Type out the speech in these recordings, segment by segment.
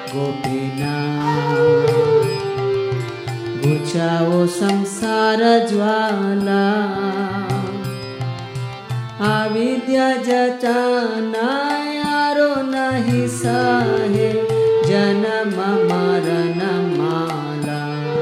गोपीनाथ बुझाओ संसार ज्वाला अविद्या जटाना यारो नहीं सहे जन्म मरण माला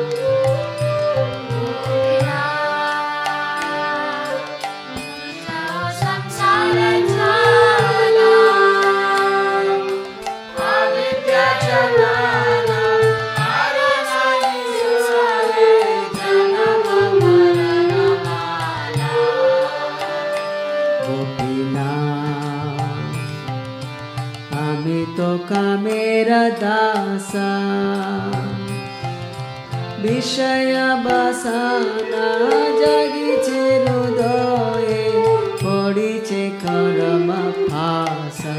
मेरा दासा विषय बसाना जागीचे हृदये पड़ीचे कर्म फासा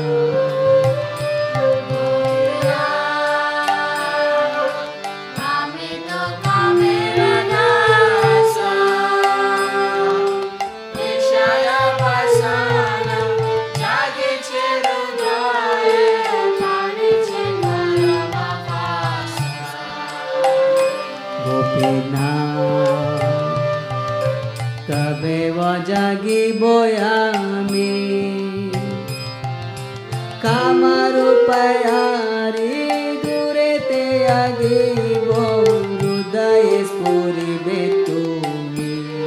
कबे जागी बोयामी कामारू पयारी दूरे ते आगिबो हृदय स्फुरी बेतुमी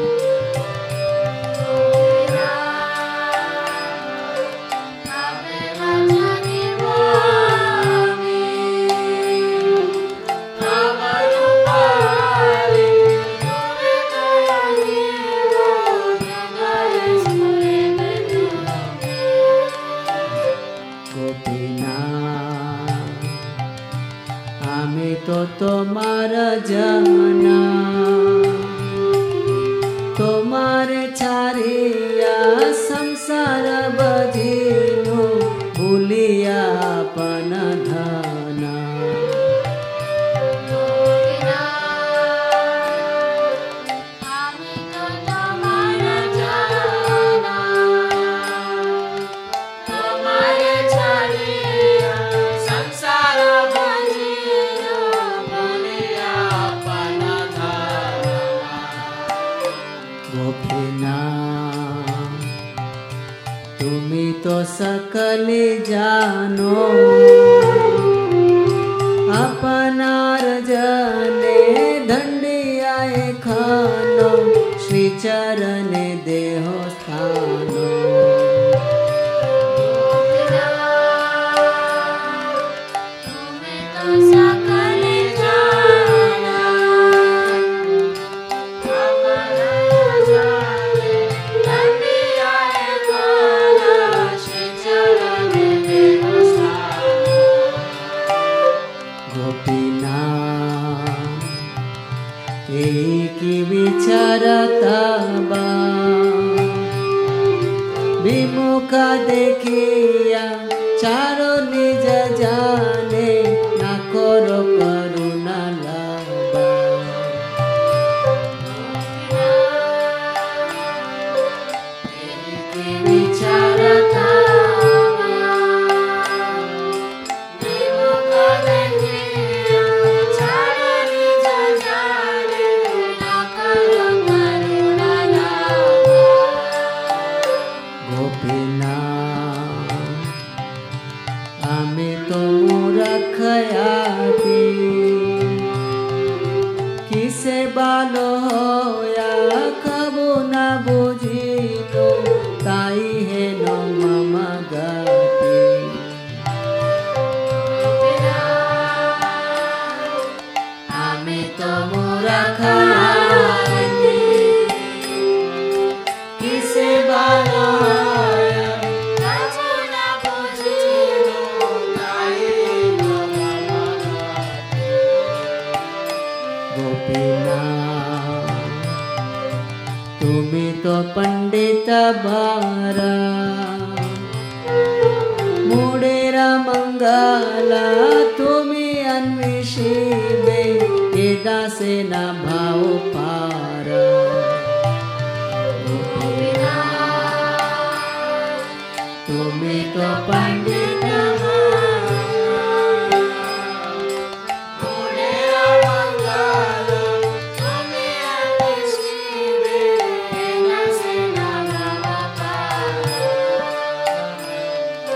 तो तुम्हारा जमना तुम्हारे छारिया संसार बजीनो भूलिया अपन धना तुम्ही तो सकले जानो अपनार जने दंडिया खानो श्री चरणे देहो स्थानो विचारता बा विमुखा देखिया चारो निज जाने ना करो करुणा लाबा विचारता किसे बालो होया कबू न बुझिलो ताई है नो मम गति आमी तो मूर्ख किसे बालो तुम्ही तो पंडित बारा मुडेरा मंगला तुम्ही अन्विषिबे ये दासे ना भाव पारा तुम्ही तो पंडित